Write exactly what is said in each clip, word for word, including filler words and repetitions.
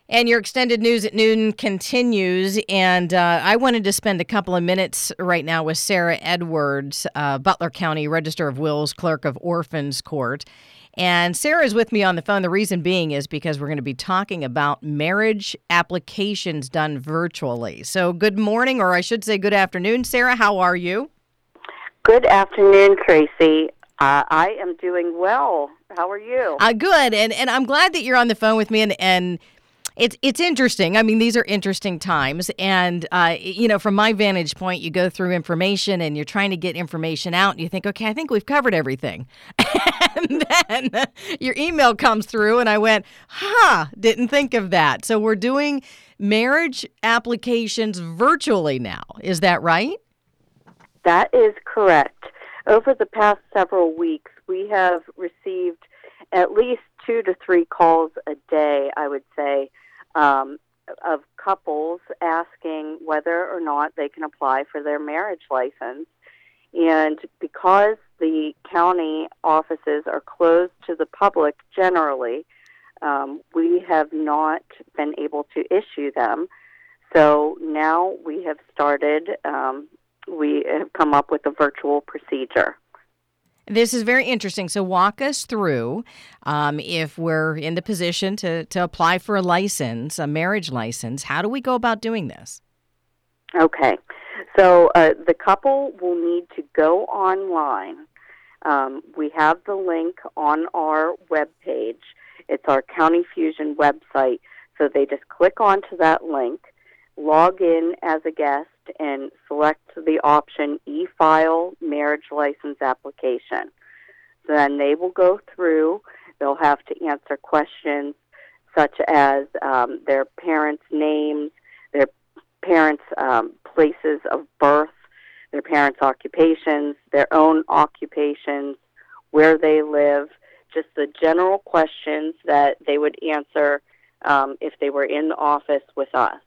And your extended news at noon continues. And uh, I wanted to spend a couple of minutes right now with Sarah Edwards, uh, Butler County Register of Wills, Clerk of Orphans Court. And Sarah is with me on the phone. The reason being is because we're going to be talking about marriage applications done virtually. So good morning, or I should say good afternoon. Sarah, how are you? Good afternoon, Tracy. Uh, I am doing well. How are you? Uh, good. And and I'm glad that you're on the phone with me. And, and It's it's interesting. I mean, these are interesting times. And, uh, you know, from my vantage point, you go through information and you're trying to get information out. And you think, okay, I think we've covered everything. And then uh, your email comes through and I went, huh, didn't think of that. So we're doing marriage applications virtually now. Is that right? That is correct. Over the past several weeks, we have received at least two to three calls a day, I would say, um, of couples asking whether or not they can apply for their marriage license. And because the county offices are closed to the public generally, um, we have not been able to issue them. So now we have started, um, we have come up with a virtual procedure. This is very interesting. So walk us through, um, if we're in the position to, to apply for a license, a marriage license, how do we go about doing this? Okay. So uh, the couple will need to go online. Um, we have the link on our webpage. It's our County Fusion website. So they just click onto that link, log in as a guest, and select the option e-file marriage license application. Then they will go through. They'll have to answer questions such as um, their parents' names, their parents' um, places of birth, their parents' occupations, their own occupations, where they live, just the general questions that they would answer um, if they were in the office with us.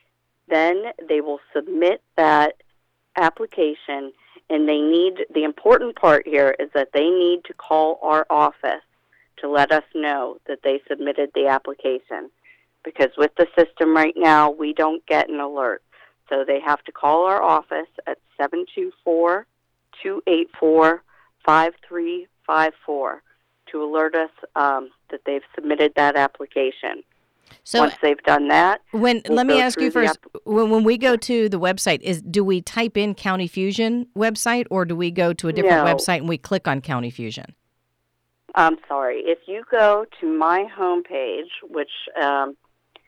Then they will submit that application, and they need, the important part here is that they need to call our office to let us know that they submitted the application. Because with the system right now, we don't get an alert. So they have to call our office at seven two four, two eight four, five three five four to alert us um, that they've submitted that application. So once they've done that, when we'll let me ask you first, app- when, when we go to the website, is do we type in County Fusion website, or do we go to a different no. website and we click on County Fusion? I'm sorry. If you go to my homepage, which um,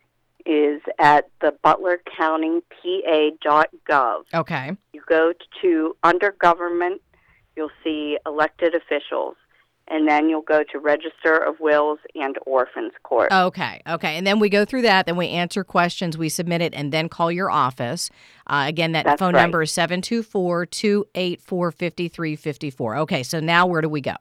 is at the butler county p a dot gov, okay, you go to under government, you'll see elected officials. And then you'll go to Register of Wills and Orphans Court. Okay, okay. And then we go through that, then we answer questions, we submit it, and then call your office. Uh, again, that That's phone right. number is seven two four, two eight four, five three five four. Okay, so now where do we go?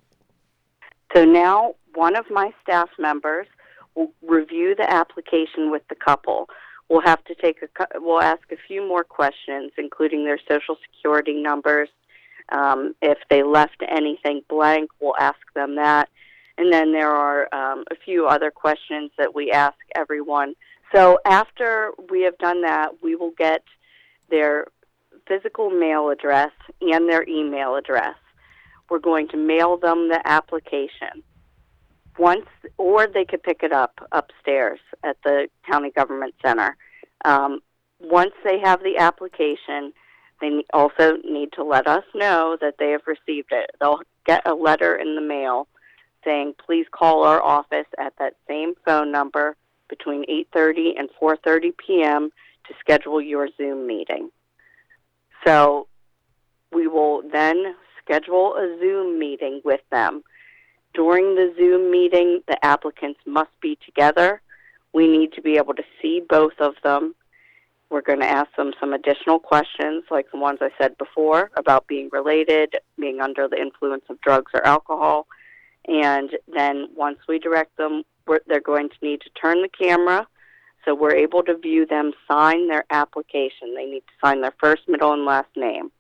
So now one of my staff members will review the application with the couple. We'll have to take a, we'll ask a few more questions, including their social security numbers. Um, if they left anything blank, we'll ask them that. And then there are um, a few other questions that we ask everyone. So after we have done that, we will get their physical mail address and their email address. We're going to mail them the application. Once, or they could pick it up upstairs at the county government center. Um, once they have the application, they also need to let us know that they have received it. They'll get a letter in the mail saying, please call our office at that same phone number between eight thirty and four thirty p.m. to schedule your Zoom meeting. So we will then schedule a Zoom meeting with them. During the Zoom meeting, the applicants must be together. We need to be able to see both of them. We're going to ask them some additional questions, like the ones I said before, about being related, being under the influence of drugs or alcohol. And then once we direct them, we're, they're going to need to turn the camera so we're able to view them sign their application. They need to sign their first, middle, and last name.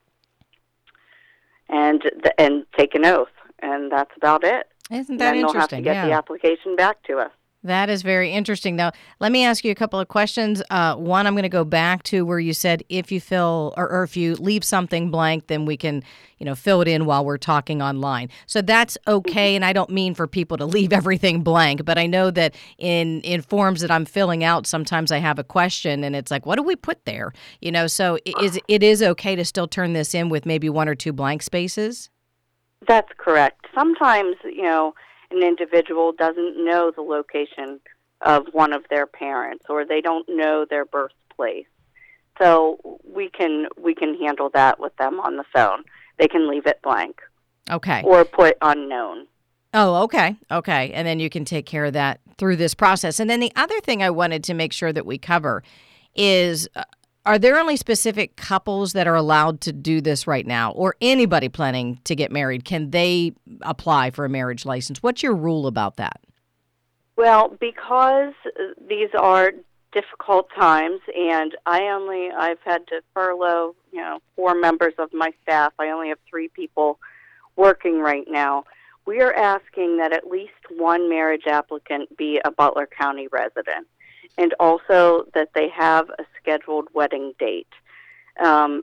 And the, and take an oath. And that's about it. Isn't And that then interesting? they'll have to get yeah. the application back to us. That is very interesting. Now, let me ask you a couple of questions. Uh, one, I'm going to go back to where you said if you fill or, or if you leave something blank, then we can, you know, fill it in while we're talking online. So that's okay. And I don't mean for people to leave everything blank, but I know that in in forms that I'm filling out, sometimes I have a question and it's like, what do we put there? You know, so it is it is okay to still turn this in with maybe one or two blank spaces? That's correct. Sometimes, you know, an individual doesn't know the location of one of their parents, or they don't know their birthplace. So we can we can handle that with them on the phone. They can leave it blank. Okay. Or put unknown. Oh, okay. Okay. And then you can take care of that through this process. And then the other thing I wanted to make sure that we cover is, uh, are there only specific couples that are allowed to do this right now, or anybody planning to get married? Can they apply for a marriage license? What's your rule about that? Well, because these are difficult times, and I only I've had to furlough, you know, four members of my staff. I only have three people working right now. We are asking that at least one marriage applicant be a Butler County resident, and also that they have a scheduled wedding date. Um,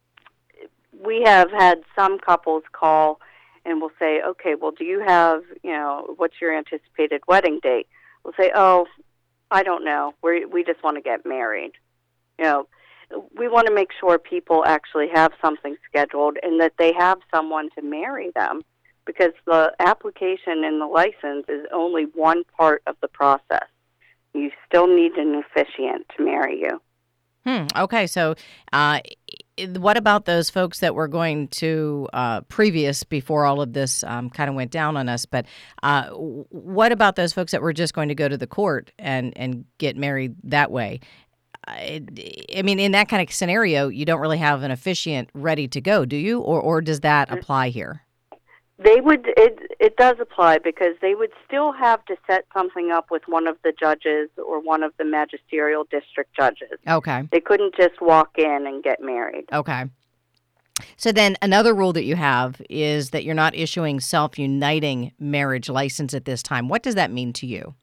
we have had some couples call and we'll say, okay, well, do you have, you know, what's your anticipated wedding date? We'll say, oh, I don't know. We we just want to get married. You know, we want to make sure people actually have something scheduled and that they have someone to marry them, because the application and the license is only one part of the process. You still need an officiant to marry you. Hmm. Okay. So, uh, what about those folks that were going to uh, previous before all of this um, kind of went down on us? But uh, what about those folks that were just going to go to the court and, and get married that way? I, I mean, in that kind of scenario, you don't really have an officiant ready to go, do you? Or or does that apply here? They would. It it does apply, because they would still have to set something up with one of the judges or one of the magisterial district judges. Okay. They couldn't just walk in and get married. Okay. So then another rule that you have is that you're not issuing self-uniting marriage license at this time. What does that mean to you?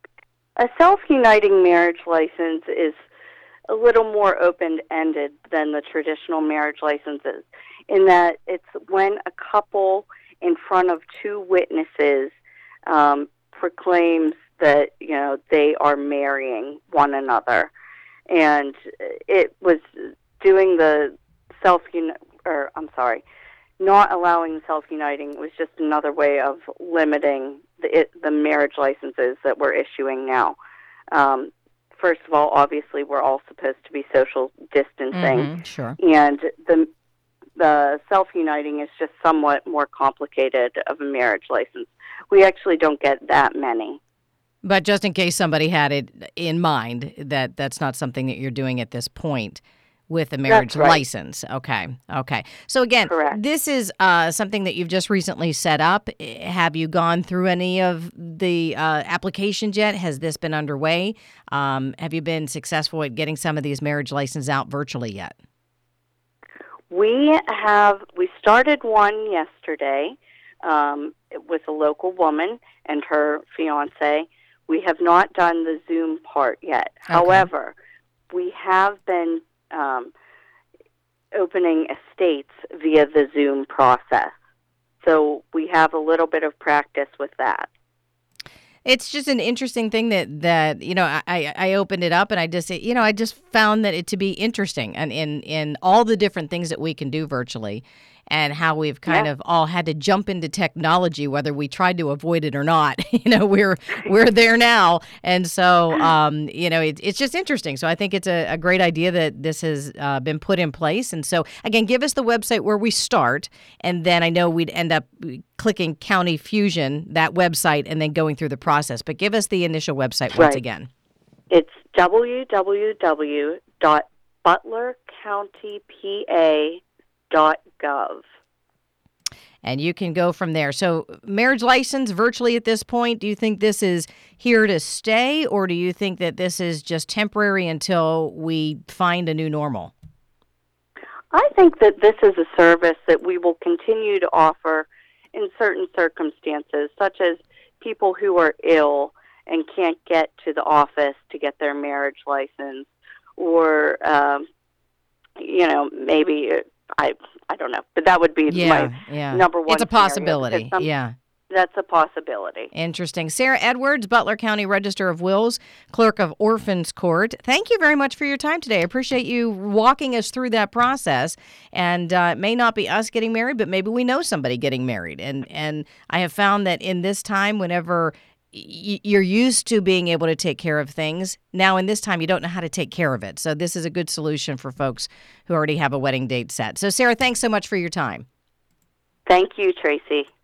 A self-uniting marriage license is a little more open-ended than the traditional marriage licenses, in that it's when a couple in front of two witnesses um, proclaims that, you know, they are marrying one another. And it was doing the self or I'm sorry, not allowing self-uniting was just another way of limiting the it, the marriage licenses that we're issuing now. Um, first of all, obviously, we're all supposed to be social distancing, Mm-hmm, sure. and the the self-uniting is just somewhat more complicated of a marriage license. We actually don't get that many. But just in case somebody had it in mind, that that's not something that you're doing at this point with a marriage That's right. license. Okay. Okay. So again, Correct. this is uh, something that you've just recently set up. Have you gone through any of the uh, applications yet? Has this been underway? Um, have you been successful at getting some of these marriage licenses out virtually yet? We have, we started one yesterday um, with a local woman and her fiance. We have not done the Zoom part yet. Okay. However, we have been um, opening estates via the Zoom process. So we have a little bit of practice with that. It's just an interesting thing that, that you know, I, I opened it up and I just, you know, I just found that it to be interesting and in, in all the different things that we can do virtually and how we've kind Yeah. of all had to jump into technology, whether we tried to avoid it or not. You know, we're we're there now. And so, um, you know, it, it's just interesting. So I think it's a, a great idea that this has uh, been put in place. And so, again, give us the website where we start. And then I know we'd end up clicking County Fusion, that website, and then going through the process. But give us the initial website once Right. again. It's w w w dot butler county p a dot gov. And you can go from there. So marriage license virtually at this point, do you think this is here to stay, or do you think that this is just temporary until we find a new normal? I think that this is a service that we will continue to offer in certain circumstances, such as people who are ill and can't get to the office to get their marriage license, or um, you know, maybe uh, I I don't know, but that would be Yeah, my yeah. number one. It's a scenario, possibility. because some- Yeah. That's a possibility. Interesting. Sarah Edwards, Butler County Register of Wills, Clerk of Orphans Court. Thank you very much for your time today. I appreciate you walking us through that process. And uh, it may not be us getting married, but maybe we know somebody getting married. And and I have found that in this time, whenever y- you're used to being able to take care of things, now in this time you don't know how to take care of it. So this is a good solution for folks who already have a wedding date set. So Sarah, thanks so much for your time. Thank you, Tracy.